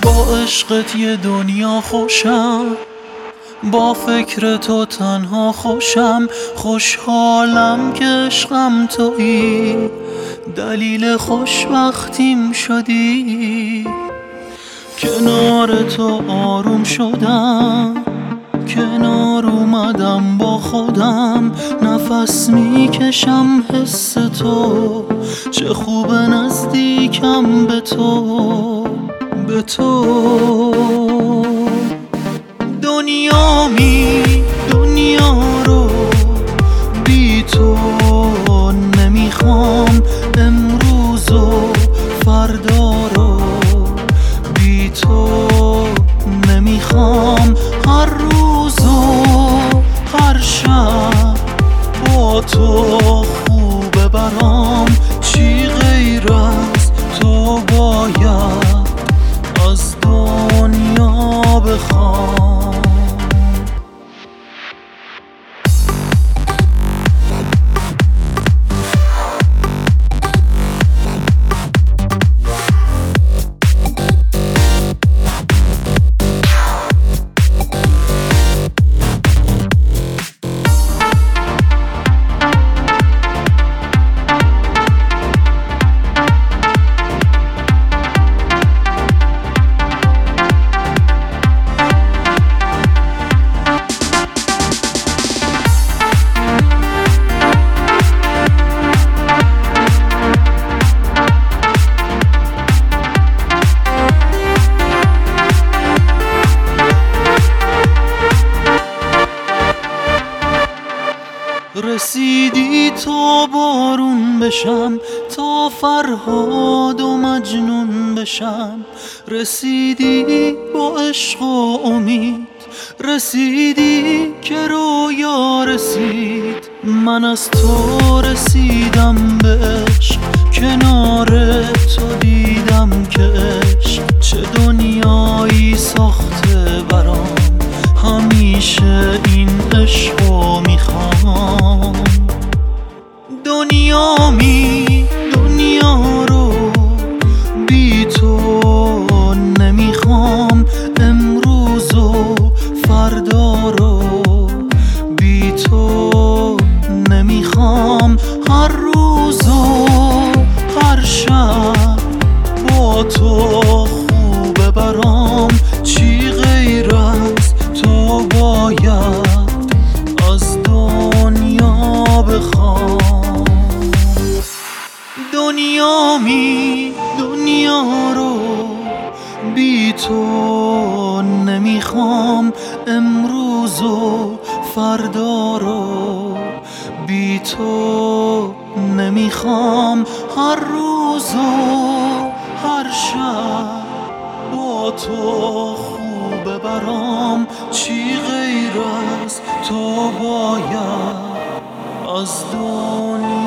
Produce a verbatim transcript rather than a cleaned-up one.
با عشقت یه دنیا خوشم، با فکر تو تنها خوشم. خوشحالم که عشقم تویی، دلیل خوشبختیم شدی. کنار تو آروم شدم، کنار اومدم با خودم. نفس میکشم حس تو، چه خوب نزدیکم به تو، به تو. دنیا می دنیا رو بی تو نمیخوام، امروز و فردا رو بی تو نمیخوام. هر روز و هر شب با تو خوبه برام، چی غیر از تو باید از دنیا بخوام. رسیدی تا بارون بشم، تا فرهاد و مجنون بشم. رسیدی با عشق و امید، رسیدی که رویا رسید. من از تو رسیدم به عشق، کنار تو دیدم که عشق چه دنیایی ساخته برام. همیشه این عشقو میخوام. دنیا می دنیا رو بی تو نمیخوام، امروز و فردا رو بی تو نمیخوام. هر روز و هر شب با تو خوبه برام، چی غیر از تو باید از دنیا بخوام. دنیا می دنیا رو بی تو نمیخوام، امروز و فردا رو بی تو نمیخوام. هر روز و هر شب با تو خوبه برام، چی غیر از تو باید از دنیا